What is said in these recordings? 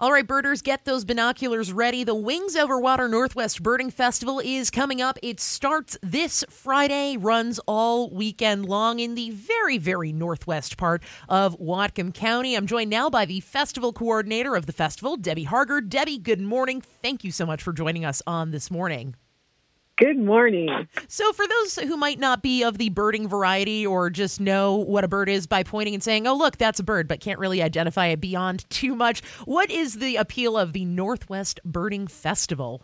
All right, birders, get those binoculars ready. The Wings Over Water Northwest Birding Festival is coming up. It starts this Friday, runs all weekend long in the very, very northwest part of Whatcom County. I'm joined now by the festival coordinator of the festival, Debbie Harger. Debbie, good morning. Thank you so much for joining us on this morning. Good morning. So for those who might not be of the birding variety or just know what a bird is by pointing and saying, oh, look, that's a bird, but can't really identify it beyond too much, what is the appeal of the Northwest Birding Festival?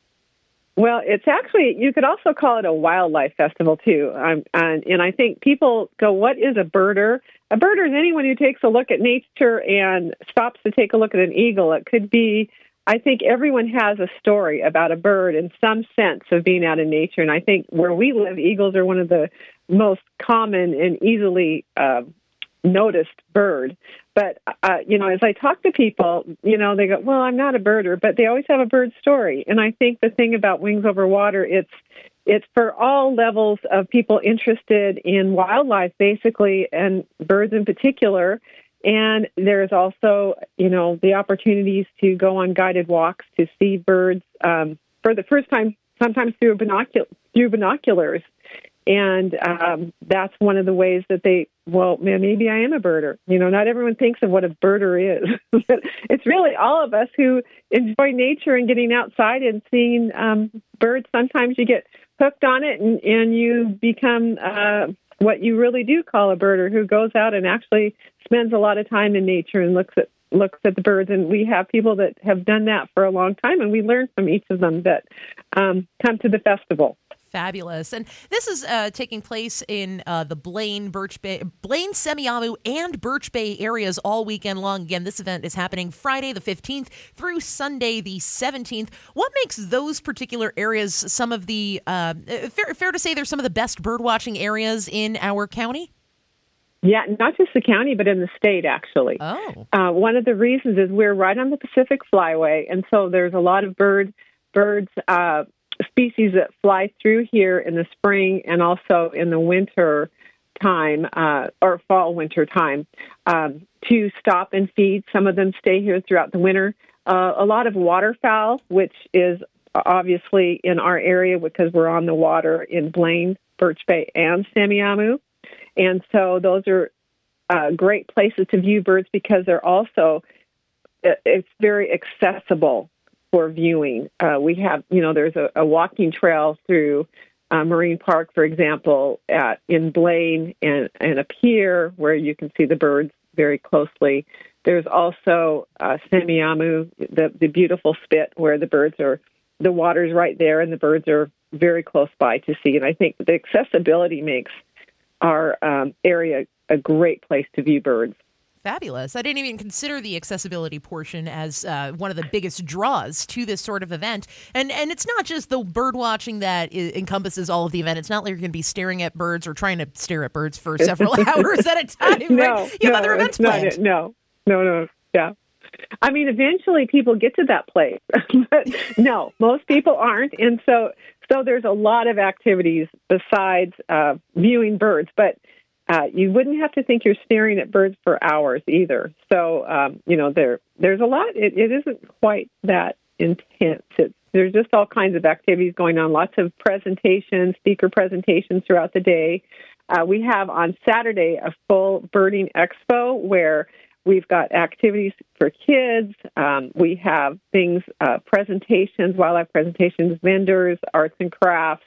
Well, it's actually, you could also call it a wildlife festival, too. And I think people go, what is a birder? A birder is anyone who takes a look at nature and stops to take a look at an eagle. It could be, I think everyone has a story about a bird in some sense of being out in nature. And I think where we live, eagles are one of the most common and easily noticed bird. But, as I talk to people, they go, well, I'm not a birder, but they always have a bird story. And I think the thing about Wings Over Water, it's for all levels of people interested in wildlife, basically, and birds in particular. And there's also, the opportunities to go on guided walks to see birds for the first time, sometimes through binoculars. And that's one of the ways that maybe I am a birder. Not everyone thinks of what a birder is. It's really all of us who enjoy nature and getting outside and seeing birds. Sometimes you get hooked on it and you become what you really do call a birder, who goes out and actually spends a lot of time in nature and looks at the birds. And we have people that have done that for a long time, and we learn from each of them that come to the festival. Fabulous. And this is taking place in the Blaine, Semiahmoo, and Birch Bay areas all weekend long. Again, this event is happening Friday the 15th through Sunday the 17th. What makes those particular areas some of the, fair to say they're some of the best bird watching areas in our county? Yeah, not just the county, but in the state, actually. Oh. One of the reasons is we're right on the Pacific Flyway, and so there's a lot of birds species that fly through here in the spring and also in the winter time or fall-winter time to stop and feed. Some of them stay here throughout the winter. A lot of waterfowl, which is obviously in our area because we're on the water in Blaine, Birch Bay, and Semiahmoo. And so those are great places to view birds because they're also, it's very accessible for viewing. We have, there's a walking trail through Marine Park, for example, in Blaine and a pier where you can see the birds very closely. There's also Semiahmoo, the beautiful spit where the water's right there and the birds are very close by to see. And I think the accessibility makes our area a great place to view birds. Fabulous. I didn't even consider the accessibility portion as one of the biggest draws to this sort of event. And it's not just the bird watching that encompasses all of the event. It's not like you're going to be staring at birds or trying to stare at birds for several hours at a time. Right? You have other events planned. No. Yeah. I mean, eventually people get to that place. But no, most people aren't. And so there's a lot of activities besides viewing birds. But you wouldn't have to think you're staring at birds for hours either. So, there's a lot. It isn't quite that intense. There's just all kinds of activities going on, lots of presentations, speaker presentations throughout the day. We have on Saturday a full birding expo where we've got activities for kids. We have things, presentations, wildlife presentations, vendors, arts and crafts,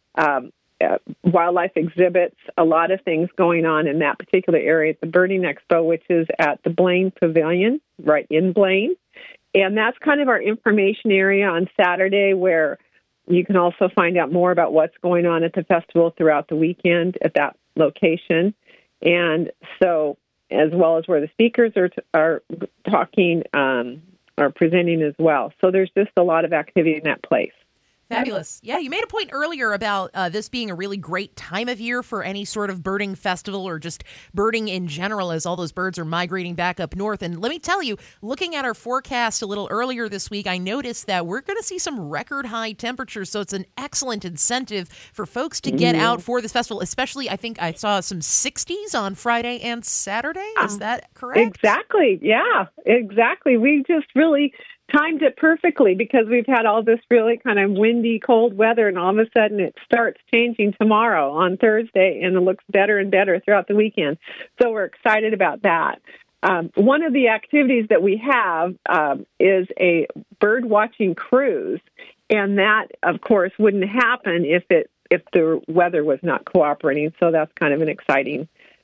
wildlife exhibits, a lot of things going on in that particular area at the Birding Expo, which is at the Blaine Pavilion, right in Blaine. And that's kind of our information area on Saturday, where you can also find out more about what's going on at the festival throughout the weekend at that location. And so, as well as where the speakers are talking, are presenting as well. So there's just a lot of activity in that place. Fabulous. Yeah, you made a point earlier about this being a really great time of year for any sort of birding festival or just birding in general as all those birds are migrating back up north. And let me tell you, looking at our forecast a little earlier this week, I noticed that we're going to see some record high temperatures. So it's an excellent incentive for folks to get out for this festival, especially I think I saw some 60s on Friday and Saturday. Is that correct? Exactly. Yeah, exactly. We just really timed it perfectly because we've had all this really kind of windy, cold weather, and all of a sudden it starts changing tomorrow on Thursday, and it looks better and better throughout the weekend. So we're excited about that. One of the activities that we have is a bird watching cruise, and that, of course, wouldn't happen if the weather was not cooperating. So that's kind of an exciting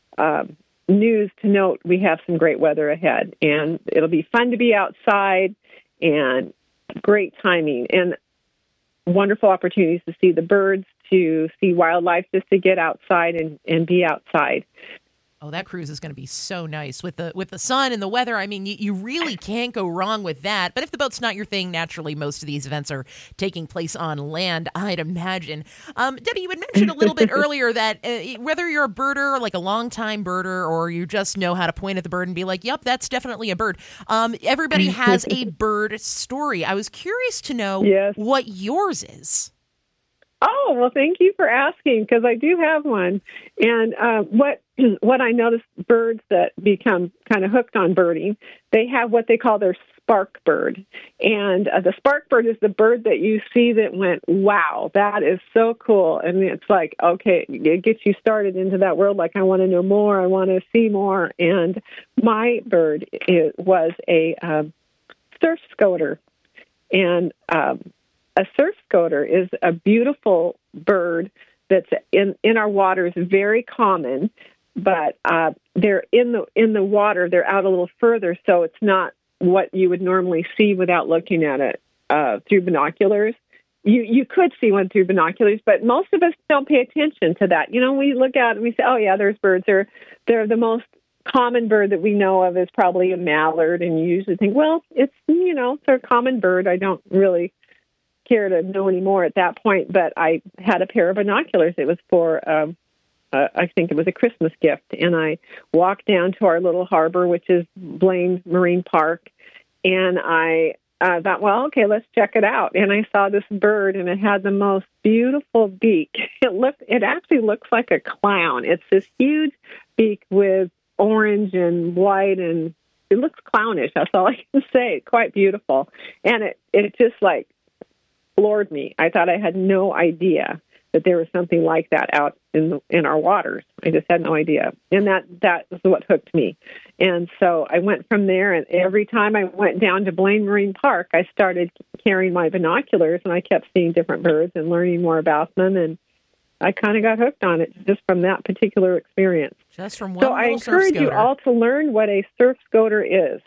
news to note. We have some great weather ahead, and it'll be fun to be outside. And great timing and wonderful opportunities to see the birds, to see wildlife, just to get outside and be outside. Oh, that cruise is going to be so nice with the sun and the weather. I mean, you really can't go wrong with that. But if the boat's not your thing, naturally, most of these events are taking place on land, I'd imagine. Debbie, you had mentioned a little bit earlier that whether you're a birder, like a longtime birder, or you just know how to point at the bird and be like, yep, that's definitely a bird. Everybody has a bird story. I was curious to know what yours is. Oh, well, thank you for asking, because I do have one. And what I noticed, birds that become kind of hooked on birding, they have what they call their spark bird. And the spark bird is the bird that you see that went, wow, that is so cool. And it's like, okay, it gets you started into that world. Like, I want to know more. I want to see more. And my bird was a surf scoter. And a surf scoter is a beautiful bird that's in our waters, very common, but they're in the water. They're out a little further, so it's not what you would normally see without looking at it through binoculars. You could see one through binoculars, but most of us don't pay attention to that. You know, we look at it and we say, oh, yeah, there's birds. They're the most common bird that we know of is probably a mallard, and you usually think, well, it's a common bird. I don't really care to know anymore at that point, but I had a pair of binoculars. It was for, I think it was a Christmas gift, and I walked down to our little harbor, which is Blaine Marine Park, and I thought, well, okay, let's check it out. And I saw this bird, and it had the most beautiful beak. It actually looks like a clown. It's this huge beak with orange and white, and it looks clownish. That's all I can say. Quite beautiful, and it just like floored me. I thought I had no idea that there was something like that out in our waters. I just had no idea. And that was what hooked me. And so I went from there, and every time I went down to Blaine Marine Park, I started carrying my binoculars, and I kept seeing different birds and learning more about them, and I kind of got hooked on it just from that particular experience. Just from one So I encourage you all to learn what a surf scoter is.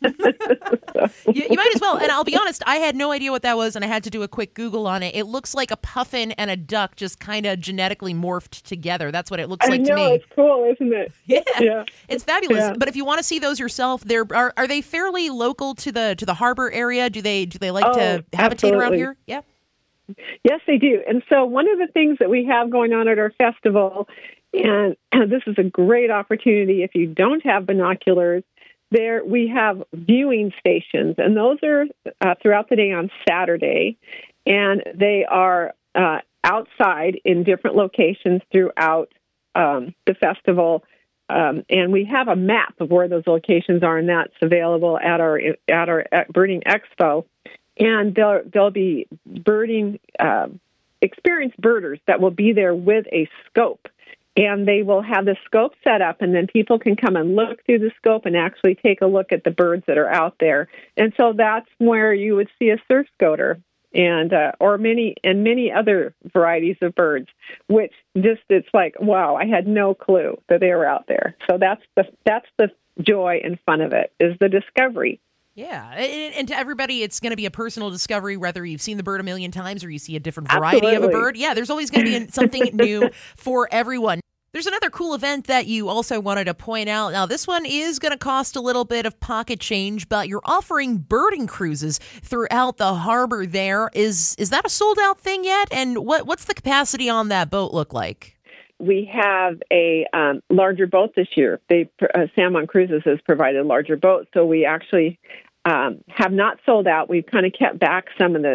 You might as well. And I'll be honest, I had no idea what that was, and I had to do a quick Google on it. It looks like a puffin and a duck just kind of genetically morphed together. That's what it looks like to me. It's cool, isn't it? Yeah. It's fabulous. Yeah. But if you want to see those yourself, are they fairly local to the harbor area? Do they like to habitate around here? Yeah. Yes, they do. And so one of the things that we have going on at our festival, and this is a great opportunity if you don't have binoculars, there we have viewing stations, and those are throughout the day on Saturday, and they are outside in different locations throughout the festival. And we have a map of where those locations are, and that's available at our Birding Expo. And there'll be birding, experienced birders that will be there with a scope. And they will have the scope set up, and then people can come and look through the scope and actually take a look at the birds that are out there. And so that's where you would see a surf scoter and or many other varieties of birds, which just it's like, wow, I had no clue that they were out there. So that's the joy and fun of it, is the discovery. Yeah, and to everybody, it's going to be a personal discovery, whether you've seen the bird a million times or you see a different variety of a bird. Yeah, there's always going to be something new for everyone. There's another cool event that you also wanted to point out. Now, this one is going to cost a little bit of pocket change, but you're offering birding cruises throughout the harbor there. Is that a sold-out thing yet? And what's the capacity on that boat look like? We have a larger boat this year. San Juan Cruises has provided a larger boat, so we actually have not sold out. We've kind of kept back some of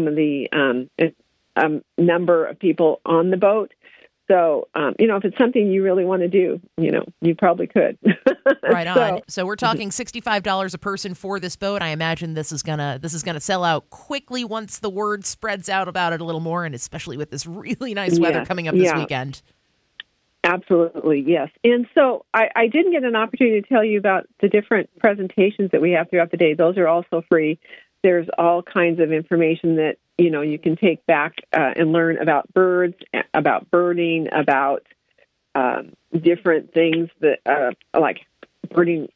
the number of people on the boat. So, if it's something you really want to do, you probably could. Right on. So we're talking $65 a person for this boat. I imagine this is gonna sell out quickly once the word spreads out about it a little more, and especially with this really nice weather coming up this weekend. Absolutely, yes. And so I didn't get an opportunity to tell you about the different presentations that we have throughout the day. Those are also free. There's all kinds of information that you can take back and learn about birds, about birding, about different things that like birding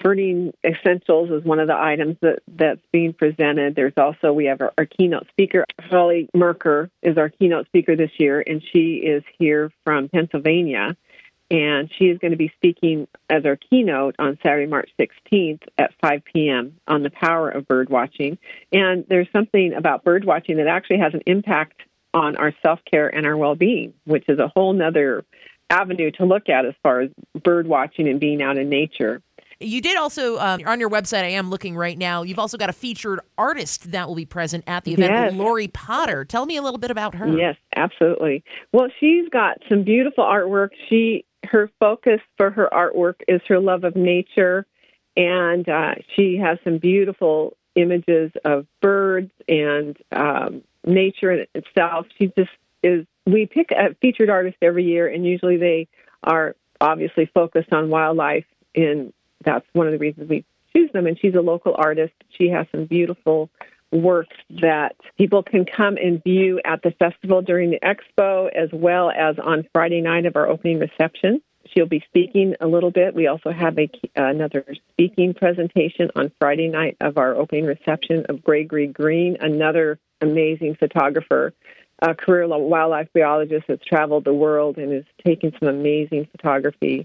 essentials is one of the items that's being presented. There's also, we have our keynote speaker, Holly Merker is our keynote speaker this year, and she is here from Pennsylvania. And she is going to be speaking as our keynote on Saturday, March 16th at 5 p.m. on the power of bird watching. And there's something about bird watching that actually has an impact on our self-care and our well-being, which is a whole nother avenue to look at as far as bird watching and being out in nature. You did also, on your website, I am looking right now, you've also got a featured artist that will be present at the event, yes. Lori Potter. Tell me a little bit about her. Yes, absolutely. Well, she's got some beautiful artwork. Her focus for her artwork is her love of nature, and she has some beautiful images of birds and nature in itself. She just is. We pick a featured artist every year, and usually they are obviously focused on wildlife, and that's one of the reasons we choose them. And she's a local artist. She has some beautiful works that people can come and view at the festival during the expo, as well as on Friday night of our opening reception. She'll be speaking a little bit. We also have another speaking presentation on Friday night of our opening reception of Gregory Green, another amazing photographer, a career wildlife biologist that's traveled the world and is taking some amazing photography.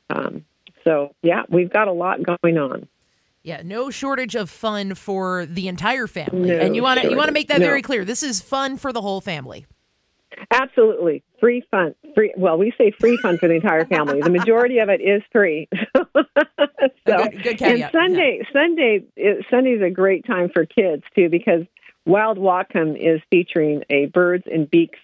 We've got a lot going on. Yeah, no shortage of fun for the entire family. And you want to make that very clear. This is fun for the whole family. Absolutely. Free fun. Well, we say free fun for the entire family. The majority of it is free. Good caveat. And Sunday is a great time for kids, too, because Wild Whatcom is featuring a birds and beaks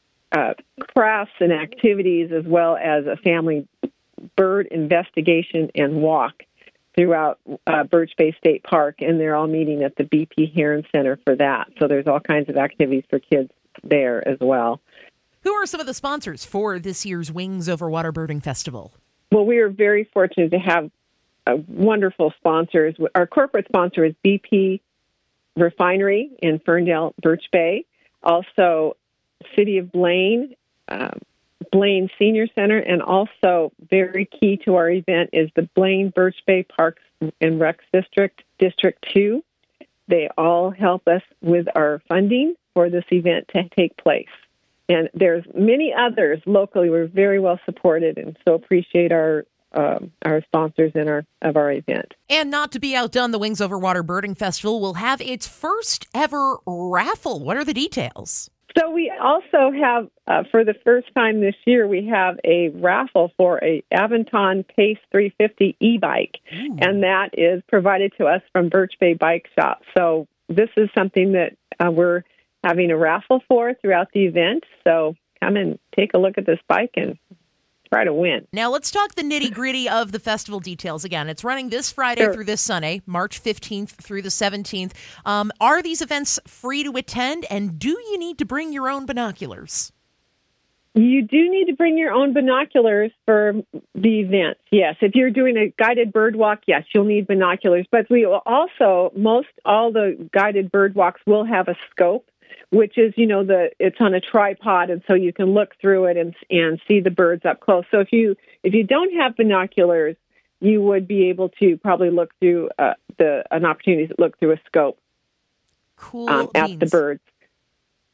crafts and activities, as well as a family bird investigation and walk throughout Birch Bay State Park, and they're all meeting at the BP Heron Center for that. So there's all kinds of activities for kids there as well. Who are some of the sponsors for this year's Wings Over Water Birding Festival? Well, we are very fortunate to have wonderful sponsors. Our corporate sponsor is BP Refinery in Ferndale, Birch Bay. Also, City of Blaine, Blaine Senior Center, and also very key to our event is the Blaine Birch Bay Parks and Rec District, District 2. They all help us with our funding for this event to take place. And there's many others locally. We're very well supported, and so appreciate our sponsors of our event. And not to be outdone, the Wings Over Water Birding Festival will have its first ever raffle. What are the details? So we also have, for the first time this year, we have a raffle for a Aventon Pace 350 e-bike, and that is provided to us from Birch Bay Bike Shop. So this is something that we're having a raffle for throughout the event. So come and take a look at this bike and try to win. Now let's talk the nitty-gritty of the festival details. Again, it's running this Friday through this Sunday, March 15th through the 17th. Are these events free to attend, and do you need to bring your own binoculars? You do need to bring your own binoculars for the event, yes. If you're doing a guided bird walk, yes, you'll need binoculars. But we will also, all the guided bird walks will have a scope, which is, it's on a tripod, and so you can look through it and see the birds up close. So if you don't have binoculars, you would be able to probably look through an opportunity to look through a scope at the birds.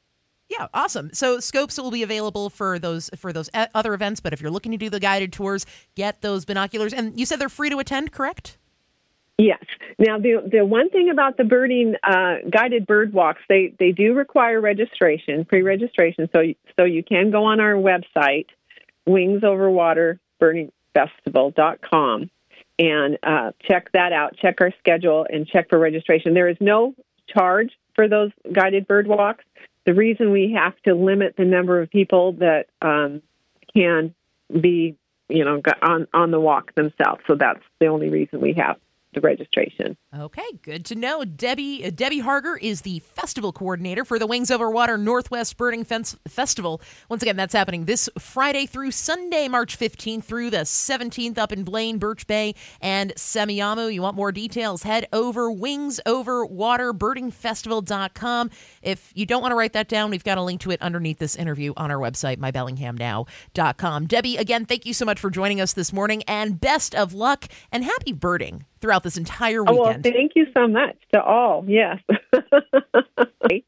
Yeah, awesome. So scopes will be available for those other events, but if you're looking to do the guided tours, get those binoculars. And you said they're free to attend, correct? Yes. Now, the one thing about the birding guided bird walks, they do require registration, pre-registration. So you can go on our website, wingsoverwaterbirdingfestival.com, and check that out. Check our schedule and check for registration. There is no charge for those guided bird walks. The reason we have to limit the number of people that can be, on the walk themselves. So that's the only reason we have the registration. Okay, good to know. Debbie Harger is the festival coordinator for the Wings Over Water Northwest Birding Festival. Once again, that's happening this Friday through Sunday, March 15th through the 17th up in Blaine, Birch Bay, and Semiahmoo. You want more details, head over wingsoverwaterbirdingfestival.com. If you don't want to write that down, we've got a link to it underneath this interview on our website, mybellinghamnow.com. Debbie, again, thank you so much for joining us this morning, and best of luck and happy birding throughout this entire weekend. Well, thank you so much to all. Yes.